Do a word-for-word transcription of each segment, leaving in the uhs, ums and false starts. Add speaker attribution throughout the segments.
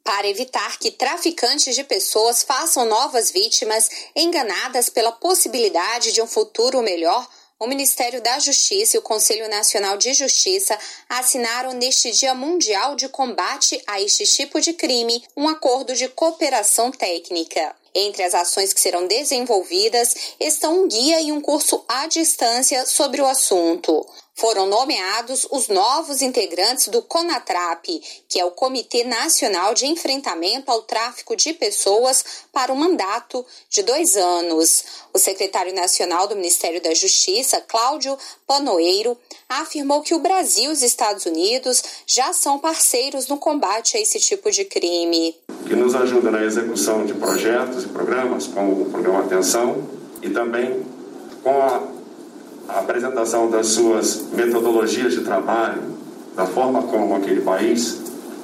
Speaker 1: Para evitar que traficantes de pessoas façam novas vítimas enganadas pela possibilidade de um futuro melhor, o Ministério da Justiça e o Conselho Nacional de Justiça assinaram neste Dia Mundial de Combate a este tipo de crime um acordo de cooperação técnica. Entre as ações que serão desenvolvidas estão um guia e um curso à distância sobre o assunto. Foram nomeados os novos integrantes do CONATRAP, que é o Comitê Nacional de Enfrentamento ao Tráfico de Pessoas, para um mandato de dois anos. O secretário nacional do Ministério da Justiça, Cláudio Panoeiro, afirmou que o Brasil e os Estados Unidos já são parceiros no combate a esse tipo de crime.
Speaker 2: Que nos ajuda na execução de projetos e programas, como o Programa Atenção, e também com a a apresentação das suas metodologias de trabalho, da forma como aquele país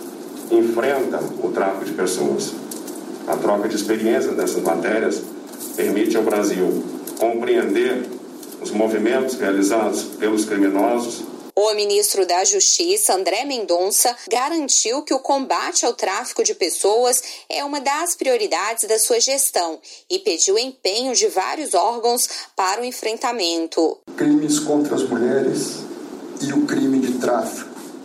Speaker 2: enfrenta o tráfico de pessoas. A troca de experiências nessas matérias permite ao Brasil compreender os movimentos realizados pelos criminosos.
Speaker 1: O ministro da Justiça, André Mendonça, garantiu que o combate ao tráfico de pessoas é uma das prioridades da sua gestão e pediu empenho de vários órgãos para o enfrentamento.
Speaker 3: Crimes contra as mulheres e o crime de tráfico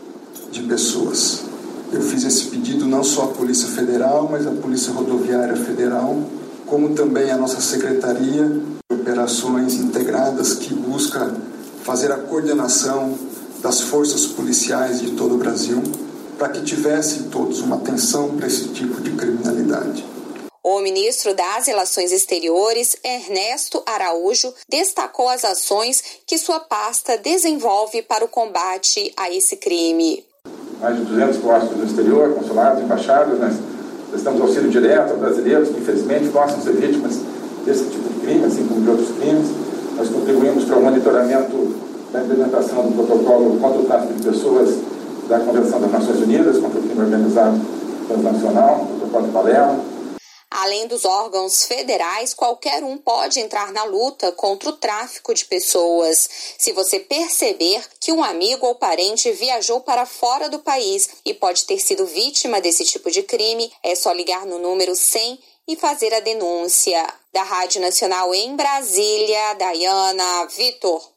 Speaker 3: de pessoas. Eu fiz esse pedido não só à Polícia Federal, mas à Polícia Rodoviária Federal, como também à nossa Secretaria de Operações Integradas, que busca fazer a coordenação das forças policiais de todo o Brasil, para que tivessem todos uma atenção para esse tipo de criminalidade.
Speaker 1: O ministro das Relações Exteriores, Ernesto Araújo, destacou as ações que sua pasta desenvolve para o combate a esse crime.
Speaker 4: Mais de duzentos postos no exterior, consulados, embaixadas, nós prestamos auxílio direto a brasileiros que infelizmente possam ser vítimas desse tipo de crime, assim como de outros crimes. Nós contribuímos para o monitoramento da implementação do protocolo contra o tráfico de pessoas da Convenção das Nações Unidas contra o crime organizado transnacional, o protocolo de Palermo.
Speaker 1: Além dos órgãos federais, qualquer um pode entrar na luta contra o tráfico de pessoas. Se você perceber que um amigo ou parente viajou para fora do país e pode ter sido vítima desse tipo de crime, é só ligar no número cem e fazer a denúncia. Da Rádio Nacional em Brasília, Dayana Vitor.